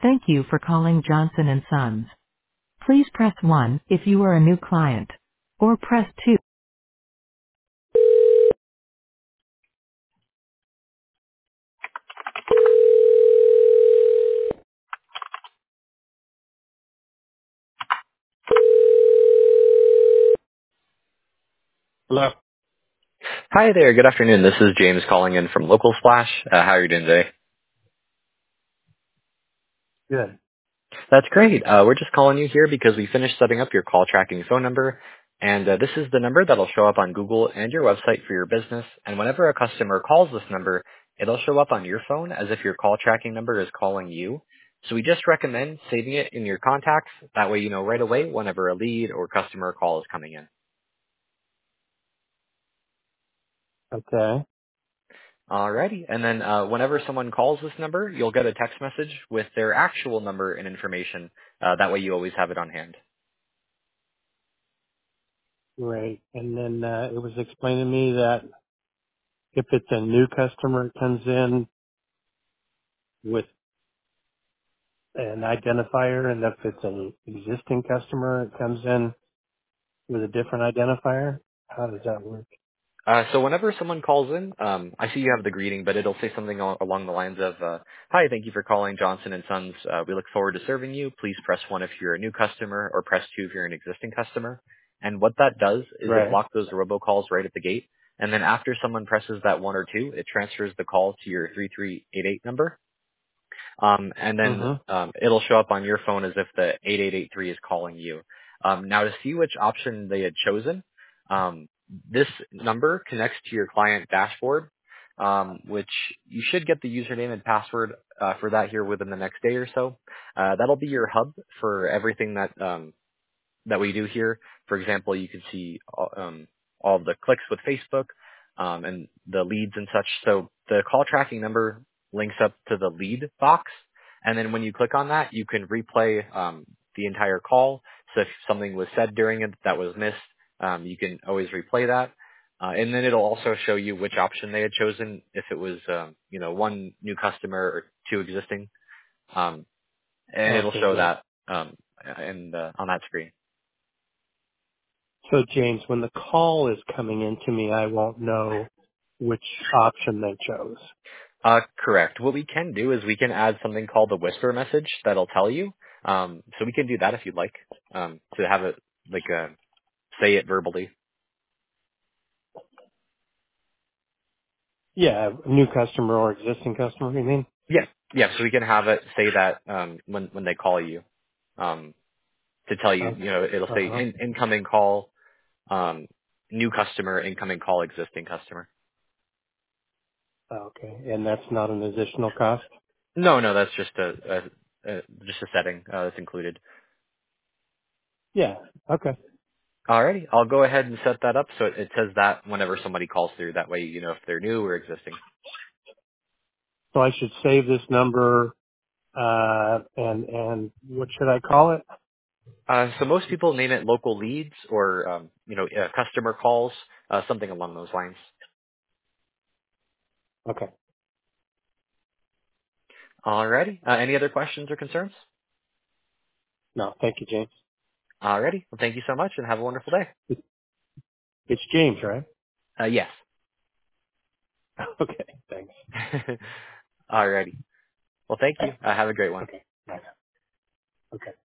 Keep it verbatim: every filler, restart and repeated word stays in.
Thank you for calling Johnson and Sons. Please press one if you are a new client, or press two. Hello. Hi there. Good afternoon. This is James calling in from Local Splash. Uh, how are you doing today? Good. That's great. Uh, we're just calling you here because we finished setting up your call tracking phone number, and uh, this is the number that'll show up on Google and your website for your business. And whenever a customer calls this number, it'll show up on your phone as if your call tracking number is calling you. So we just recommend saving it in your contacts. That way you know right away whenever a lead or customer call is coming in. Okay. Alrighty. And then uh, whenever someone calls this number, you'll get a text message with their actual number and information. Uh, that way you always have it on hand. Great. And then uh, it was explained to me that if it's a new customer, it comes in with an identifier, and if it's an existing customer, it comes in with a different identifier. How does that work? Uh, so whenever someone calls in, um, I see you have the greeting, but it'll say something al- along the lines of, uh, "Hi, thank you for calling Johnson and Sons. Uh, we look forward to serving you. Please press one if you're a new customer, or press two if you're an existing customer." And what that does is it Right. blocks those robocalls right at the gate. And then after someone presses that one or two, it transfers the call to your three three eight eight number. Um, and then Mm-hmm. um, it'll show up on your phone as if the eight eight eight three is calling you. Um, now to see which option they had chosen, um, this number connects to your client dashboard, um, which you should get the username and password uh, for that here within the next day or so. Uh, that'll be your hub for everything that um, that we do here. For example, you can see uh, um, all of the clicks with Facebook um, and the leads and such. So the call tracking number links up to the lead box, and then when you click on that, you can replay um, the entire call. So if something was said during it that was missed, um, you can always replay that. Uh, and then it'll also show you which option they had chosen, if it was, um, you know, one new customer or two existing, um, and it'll Okay, show good. that um, in the, on that screen. So James, when the call is coming into me, I won't know which option they chose. Uh, correct. What we can do is we can add something called the whisper message that'll tell you. Um, so we can do that if you'd like, um, to have it like uh, say it verbally. Yeah, a new customer or existing customer, you mean? Yeah, yeah. So we can have it say that um, when when they call you, um, to tell you. Uh You know, it'll say huh. in, incoming call, um, new customer, incoming call, existing customer. Okay, and that's not an additional cost? No, no, that's just a, a, a just a setting uh, that's included. Yeah. Okay. Alrighty, I'll go ahead and set that up so it, it says that whenever somebody calls through. That way, you know if they're new or existing. So I should save this number, uh, and, and what should I call it? Uh, so most people name it local leads or, um, you know, uh, customer calls, uh, something along those lines. Okay. Alrighty. Uh, any other questions or concerns? No, thank you, James. Alrighty. Well, thank you so much and have a wonderful day. It, it's James, right? Uh, yes. Okay, thanks. Alrighty. Well, thank you. Okay. Uh, have a great one. Okay. Bye now. Okay.